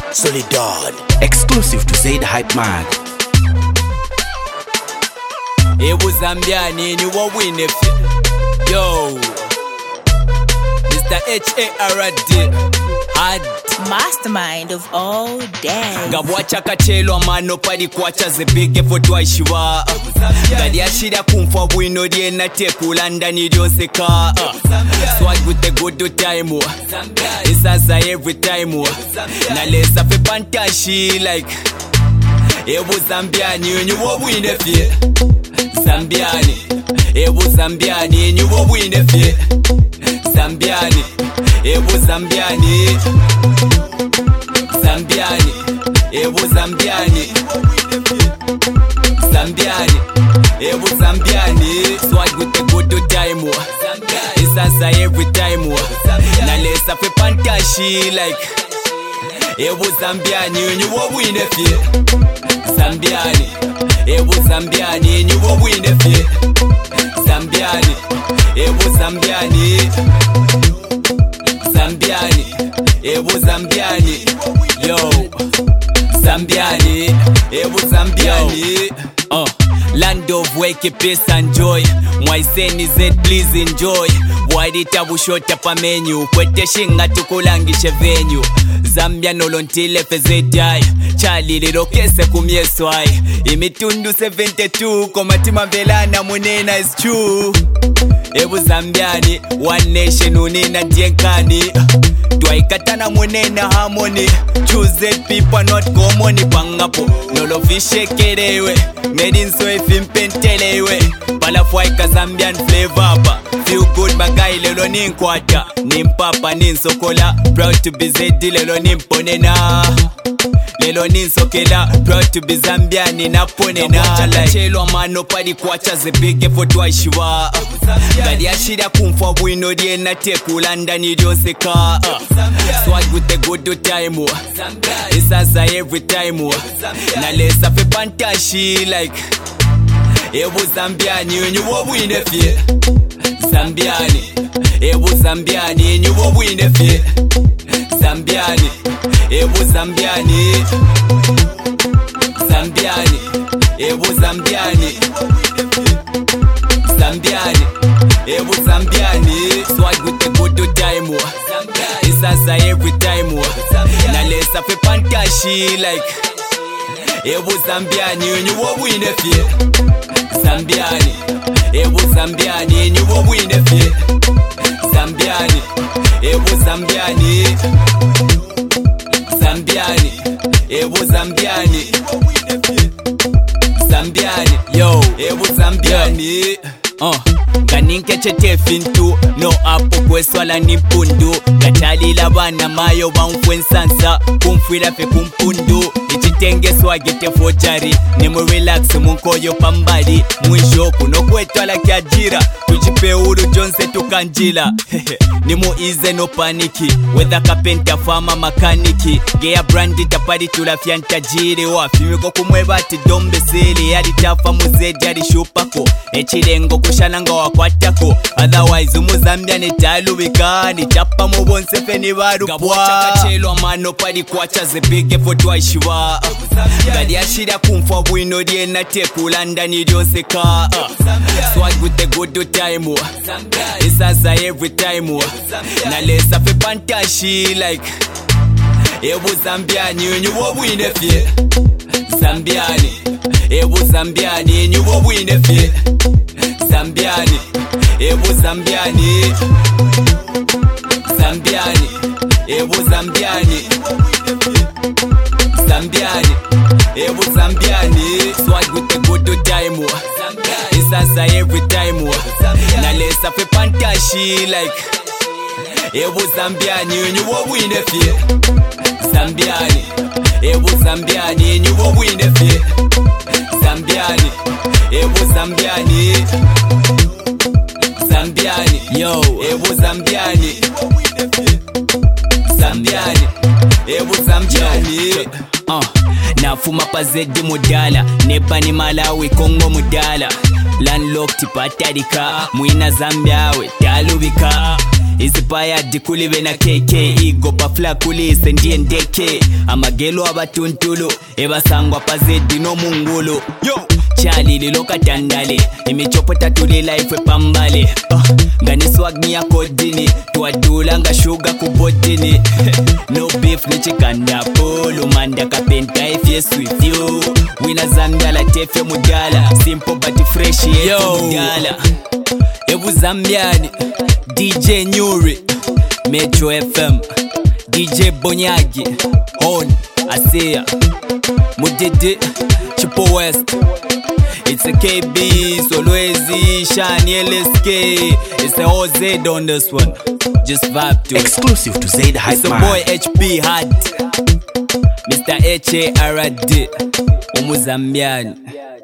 Solidad, exclusive to Zaid Hype Man. Ebu Zambiani ni wawine fi. Yo Mr. H.A.R.D. Had Mastermind of all day. Gabwacha kachelo mano padi kwacha zebige fotwa ishiwa. Gadi ashida kumfa wino die na tekulanda ni dioseka. Swag with the good time. Isaza every time. Na lesa fe pantashi like Ebu Zambiani ni wawine fi. Zambiani, Ebu Zambiani, ni wawine fi. Zambiani, Ebu Zambiani, Zambiani, Ebu Zambiani, Zambiani, Ebu Zambiani. Swag with the good time. Isaza every time. Na lesa fe pantashi like Ebu Zambiani, ni wawine fi. Zambiani, Ebu Zambiani, ni wawine fi. Zambiani, Ebu Zambiani, Zambiani, Ebu Zambiani, yo, Zambiani, Ebu Zambiani. Land of wake, peace and joy. My sen is it, please enjoy. Why did tabu shot up a menu? Kwete shinga tukulangishe venue. Zambia nolontile feze die. Charlie lilo kese kumyeswai. Imitundu 72 komatima velana munena is true. Ebu Zambiani, one nation unina dienkani. Twaikatana munena harmony. Choose people not common pangapo. Nolo fishe kerewe. Made in so if impentelewe. Palafuaika Zambian flavor pa. Feel good bagai lelo ninkwata. Nimpapa ninsokola. Proud to be Zedi lelo nimponena. Lelo ninsokela. Proud to be Zambiani naponena. Chelo mano padi kwacha zebige fotwa ishiwa. Gadi ashida kumfa wino die na tekulanda ni dioseka. Swag with the good time. Isaza every time. Na lesa fe pantashi like Ebu Zambiani, ni wawine fi. Zambiani, Ebu Zambiani, ni wawine fi. Zambiani, Ebu Zambiani, Zambiani, Ebu Zambiani, Zambiani, Ebu Zambiani. Swag with the good time. Isaza every time. Na lesa fe pantashi like Ebu Zambiani, ni wawine fi. Zambiani, Ebu Zambiani, ni wawine fi. Zambiani, Ebu Zambiani, Zambiani, Ebu Zambiani, Zambiani, yo, Ebu Zambiani. Kaninke chete fintu no apo kweswala nimpundu. Gatali labana mayo bamfwensansa kumfwila fe kumpundu. Ichitenge swagete fojari nemu relax munkoyo pambali. Mwisho kuno kwetwala kiajira. Tujipe uru jonse tukanjila. Nimu ize no paniki. Whether kapenta fama makaniki. Gea brandi tapadi tulafia ntajiri. Wafimiko kumwebati dombe sili. Yadi tafa muzedi yadi shupako. Echilengo kushananga wakwatako. Otherwise umuzambia nitalubika. Nichapa mubonse fe ni barupwa. Gabwacha kachelo mano padi kwacha zebige fotwa ishiwa. Gadi ashida kumfa wino die na tekulanda ni dioseka. Swag with the good time. Isaza every time. Na lesa fe pantashi like Ebu Zambiani, ni wawine fi. Zambiani, Ebu Zambiani, ni wawine fi. Zambiani, Ebu Zambiani, Zambiani, Ebu Zambiani, Zambiani, Ebu Zambiani. Swag with the good time. Isaza every time. Na lesa fe pantashi like Ebu Zambiani, ni wawine fi. Zambiani, Ebu Zambiani, ni wawine fi. Zambiani, Ebu Zambiani, Zambiani, yo, Ebu Zambiani, Zambiani, Ebu Zambiani. Nafuma pa Zedi mudala. Nepa ni Malawi, Kongo mudala. Landlocked patadika. Mwina Zambia we talubika. inspired kulibe na KK Igo pafla kulise ndiye ndeke amagelo abatuntulu ebasangwa pazedi no mungulu yo chali lilo katandale imichopo tatuli life pambale ngani swag ni ya kodini tuadula nga sugar kubodini no beef ni chikanda polo manda kapenta if yes with you wina zambala tefe mudala simple but fresh yetu mudala ebu Zambiani DJ Nyuri Metro FM DJ Bonyagi Hon Asia Mudede Chipo West. It's a KB Solwezi Shani LSK. It's a OZ on this one. Just vibe to exclusive it. To Zaid Hype It's a Man. boy HP Hard Mr. H.A. Arad Omuzambian.